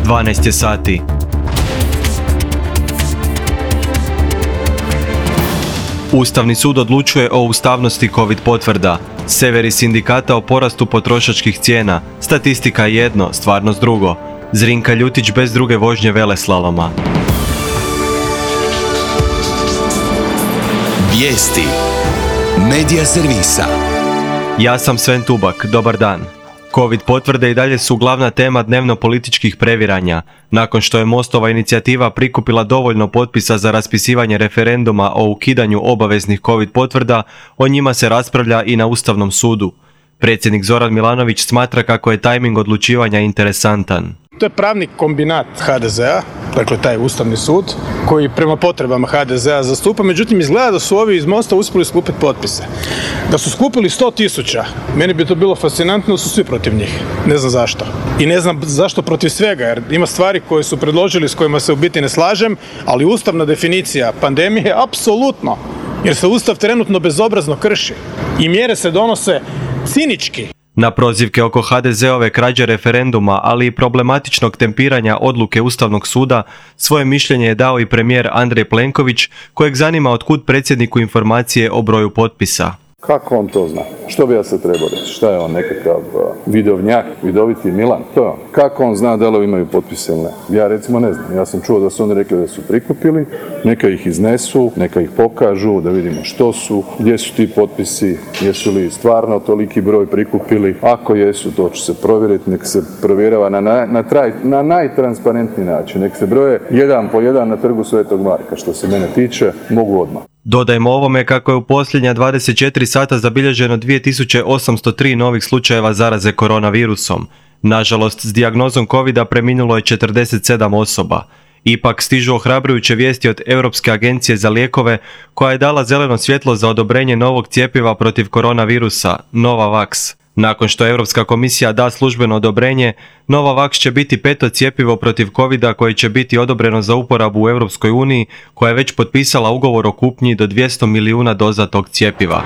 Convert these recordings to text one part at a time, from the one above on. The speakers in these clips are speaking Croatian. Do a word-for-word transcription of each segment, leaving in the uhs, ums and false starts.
dvanaest je sati. Ustavni sud odlučuje o ustavnosti COVID potvrda. Severi sindikata o porastu potrošačkih cijena. Statistika je jedno, stvarnost drugo. Zrinka Ljutić bez druge vožnje veleslaloma. Vijesti Medija servisa. Ja sam Sven Tubak, dobar dan. COVID potvrde i dalje su glavna tema dnevno-političkih previranja. Nakon što je Mostova inicijativa prikupila dovoljno potpisa za raspisivanje referenduma o ukidanju obaveznih COVID potvrda, o njima se raspravlja i na Ustavnom sudu. Predsjednik Zoran Milanović smatra kako je tajming odlučivanja interesantan. To je pravni kombinat ha de zea, dakle taj Ustavni sud, koji prema potrebama ha de zea zastupa, međutim izgleda da su ovi iz Mosta uspjeli skupiti potpise. Da su skupili sto tisuća, meni bi to bilo fascinantno, da su svi protiv njih. Ne znam zašto. I ne znam zašto protiv svega, jer ima stvari koje su predložili s kojima se u biti ne slažem, ali ustavna definicija pandemije je apsolutno, jer se Ustav trenutno bezobrazno krši. I mjere se donose cinički. Na prozivke oko ha de zeove krađe referenduma, ali i problematičnog tempiranja odluke Ustavnog suda, svoje mišljenje je dao i premijer Andrej Plenković, kojeg zanima otkud predsjedniku informacije o broju potpisa. Kako on to zna? Što bi ja se trebao reći? Šta je on, nekakav vidovnjak, vidoviti Milan? To je on. Kako on zna da li imaju potpise ili ne? Ja recimo ne znam. Ja sam čuo da su oni rekli da su prikupili, neka ih iznesu, neka ih pokažu, da vidimo što su, gdje su ti potpisi, jesu li stvarno toliki broj prikupili. Ako jesu, to će se provjeriti, nek se provjerava na, na, na, traj, na najtransparentniji način. Nek se broje jedan po jedan na trgu Svetog Marka. Što se mene tiče, mogu odmah. Dodajmo ovome kako je u posljednja dvadeset četiri sata zabilježeno dvije tisuće osamsto tri novih slučajeva zaraze koronavirusom. Nažalost, s dijagnozom covida preminulo je četrdeset sedam osoba. Ipak stižu ohrabrujuće vijesti od Europske agencije za lijekove, koja je dala zeleno svjetlo za odobrenje novog cjepiva protiv koronavirusa, Novavax. Nakon što Europska komisija da službeno odobrenje, Novavax će biti peto cjepivo protiv covida koje će biti odobreno za uporabu u Europskoj uniji, koja je već potpisala ugovor o kupnji do dvjesto milijuna doza tog cjepiva.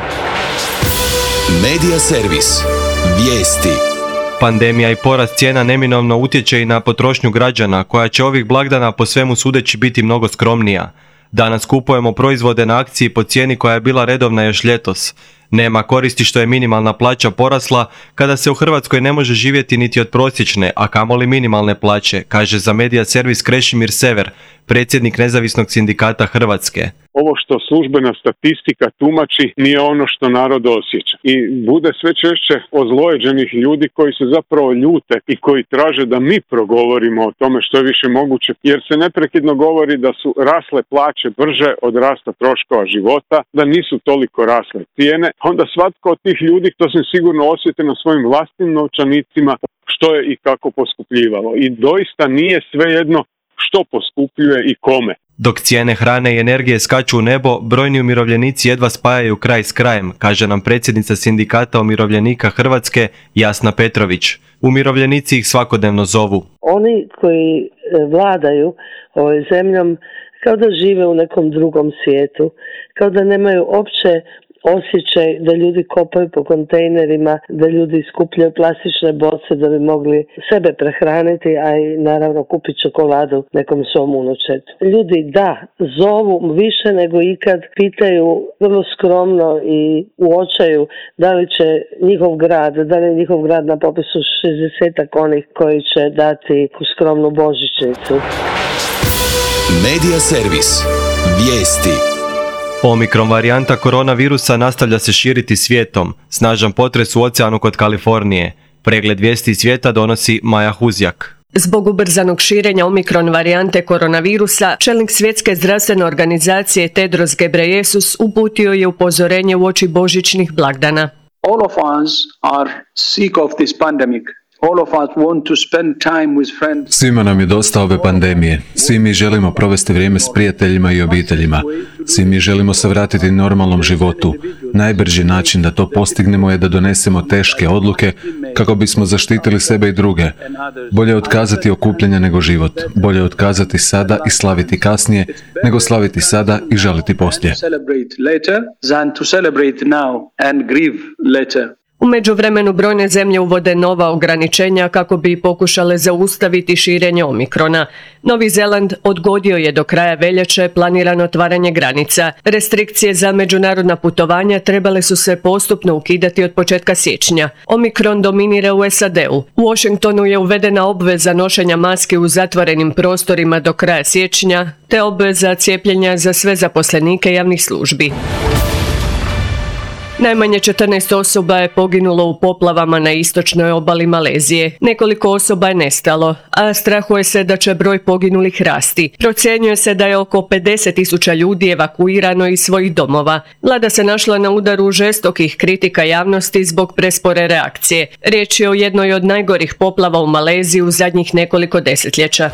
Medija servis. Vijesti. Pandemija i porast cijena neminovno utječe i na potrošnju građana, koja će ovih blagdana po svemu sudeći biti mnogo skromnija. Danas kupujemo proizvode na akciji po cijeni koja je bila redovna još ljetos. Nema koristi što je minimalna plaća porasla kada se u Hrvatskoj ne može živjeti niti od prosječne, a kamoli minimalne plaće, kaže za Medija servis Krešimir Sever, predsjednik Nezavisnog sindikata Hrvatske. Ovo što službena statistika tumači nije ono što narod osjeća. I bude sve češće ozlojeđenih ljudi koji se zapravo ljute i koji traže da mi progovorimo o tome što je više moguće, jer se neprekidno govori da su rasle plaće brže od rasta troškova života, da nisu toliko rasle cijene. Onda svatko od tih ljudi, to se sigurno osjeti na svojim vlastnim novčanicima, što je i kako poskupljivalo. I doista nije svejedno što poskupljuje i kome. Dok cijene hrane i energije skaču u nebo, brojni umirovljenici jedva spajaju kraj s krajem, kaže nam predsjednica Sindikata umirovljenika Hrvatske Jasna Petrović. Umirovljenici ih svakodnevno zovu. Oni koji vladaju ovoj zemljom kao da žive u nekom drugom svijetu, kao da nemaju opće osjećaj da ljudi kopaju po kontejnerima, da ljudi skupljaju plastične boce da bi mogli sebe prehraniti, a i naravno kupiti čokoladu nekom svom unučetu. Ljudi da, zovu više nego ikad, pitaju vrlo skromno i u očaju da li će njihov grad, da li je njihov grad na popisu šezdesetak onih koji će dati skromnu božićnicu. Medija servis. Vijesti. Omikron varijanta koronavirusa nastavlja se širiti svijetom. Snažan potres u oceanu kod Kalifornije. Pregled vijesti svijeta donosi Maja Huzjak. Zbog ubrzanog širenja omikron varijante koronavirusa, čelnik Svjetske zdravstvene organizacije Tedros Ghebreyesus uputio je upozorenje uoči božićnih blagdana. All of us are sick of this pandemic. All of us want to spend time with friends. Svima nam je dosta ove pandemije. Svi mi želimo provesti vrijeme s prijateljima i obiteljima. Svi mi želimo se vratiti normalnom životu. Najbrži način da to postignemo je da donesemo teške odluke kako bismo zaštitili sebe i druge. Bolje otkazati okupljanje nego život. Bolje otkazati sada i slaviti kasnije nego slaviti sada i žaliti poslije. U međuvremenu brojne zemlje uvode nova ograničenja kako bi pokušale zaustaviti širenje omikrona. Novi Zeland odgodio je do kraja veljače planirano otvaranje granica. Restrikcije za međunarodna putovanja trebale su se postupno ukidati od početka siječnja. Omikron dominira u S A D-u. U Washingtonu je uvedena obveza nošenja maski u zatvorenim prostorima do kraja siječnja, te obveza cijepljenja za sve zaposlenike javnih službi. Najmanje četrnaest osoba je poginulo u poplavama na istočnoj obali Malezije. Nekoliko osoba je nestalo, a strahuje se da će broj poginulih rasti. Procjenjuje se da je oko pedeset tisuća ljudi evakuirano iz svojih domova. Vlada se našla na udaru žestokih kritika javnosti zbog prespore reakcije. Riječ je o jednoj od najgorih poplava u Maleziji u zadnjih nekoliko desetljeća.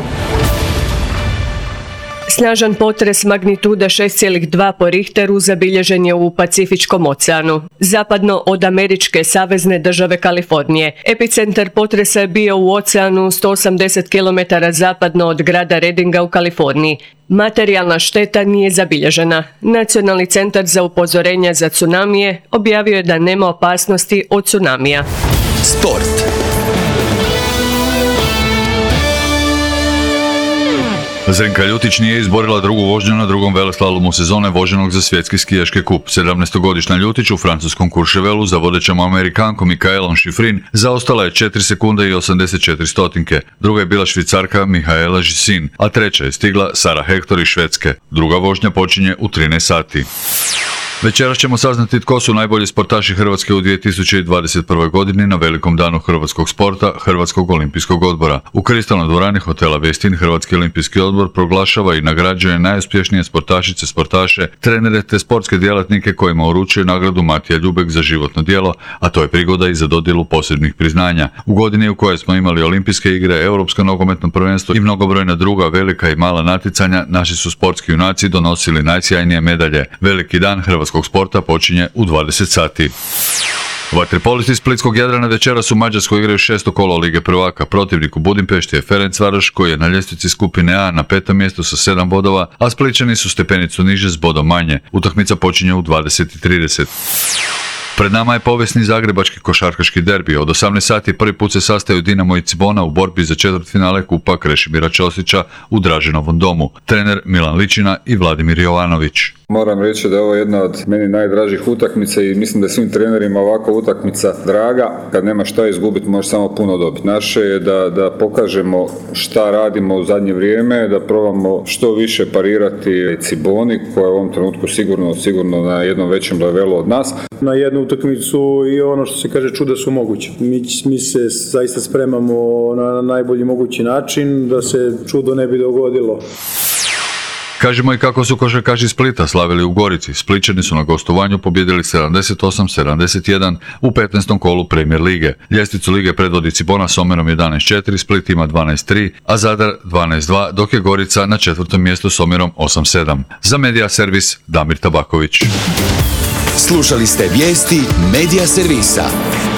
Snažan potres magnitude šest zarez dva po Richteru zabilježen je u Pacifičkom oceanu, zapadno od američke savezne države Kalifornije. Epicentar potresa je bio u oceanu sto osamdeset kilometara zapadno od grada Reddinga u Kaliforniji. Materijalna šteta nije zabilježena. Nacionalni centar za upozorenja za tsunamije objavio je da nema opasnosti od tsunamija. Sport. Zrinka Ljutić nije izborila drugu vožnju na drugom veleslalomu sezone voženog za svjetski skijaški kup. sedamnaestogodišnja Ljutić u francuskom Courchevelu za vodećom Amerikankom Mikaelom Schifrin zaostala je četiri sekunde i osamdeset četiri stotinke. Druga je bila Švicarka Mihaela Gisin, a treća je stigla Sara Hector iz Švedske. Druga vožnja počinje u trinaest sati. Večeras ćemo saznati tko su najbolji sportaši Hrvatske u dvije tisuće dvadeset prvoj. godini na velikom danu hrvatskog sporta Hrvatskog olimpijskog odbora. U kristalnoj dvorani hotela Westin Hrvatski olimpijski odbor proglašava i nagrađuje najuspješnije sportašice, sportaše, trenere te sportske djelatnike kojima uručuje nagradu Matija Ljubek za životno djelo, a to je prigoda i za dodjelu posebnih priznanja. U godini u kojoj smo imali olimpijske igre, Europsko nogometno prvenstvo i mnogobrojna druga velika i mala natjecanja, naši su sportski junaci donosili najsjajnije medalje. Veliki dan hrvatskog sporta počinje u dvadeset sati. Vaterpolisti Splitskog Jadrana večeras u Mađarskoj igraju šesto kolo Lige prvaka. Protivnik u Budimpešti je Ferencvaroš koji je na ljestvici skupine A na petom mjestu sa sedam bodova, a Splićani su stepenicu niže s bodom manje. Utakmica počinje u dvadeset i trideset. Pred nama je povijesni zagrebački košarkaški derbi. Od osamnaest sati prvi put se sastaju Dinamo i Cibona u borbi za četvrtfinale Kupa Krešimira Ćosića u Draženovom domu. Trener Milan Ličina i Vladimir Jovanović. Moram reći da je ovo jedna od meni najdražih utakmica i mislim da je svim trenerima ovakva utakmica draga. Kad nema šta izgubiti, može samo puno dobiti. Naše je da, da pokažemo šta radimo u zadnje vrijeme, da probamo što više parirati Ciboni, koja je u ovom trenutku sigurno, sigurno na jednom većem levelu od nas. Na jednu utakmicu i ono što se kaže čuda su moguće. Mi, mi se zaista spremamo na najbolji mogući način da se čudo ne bi dogodilo. Kažemo i kako su košarkaši Splita slavili u Gorici. Splićani su na gostovanju pobjedili sedamdeset osam sedamdeset jedan u petnaestom kolu Premier lige. Ljestvicu lige predvodi Cibona s omjerom jedanaest četiri, Split ima dvanaest tri, a Zadar dvanaest dva, dok je Gorica na četvrtom mjestu s omjerom osam sedam. Za Medija Servis Damir Tabaković. Slušali ste vijesti Medija Servisa.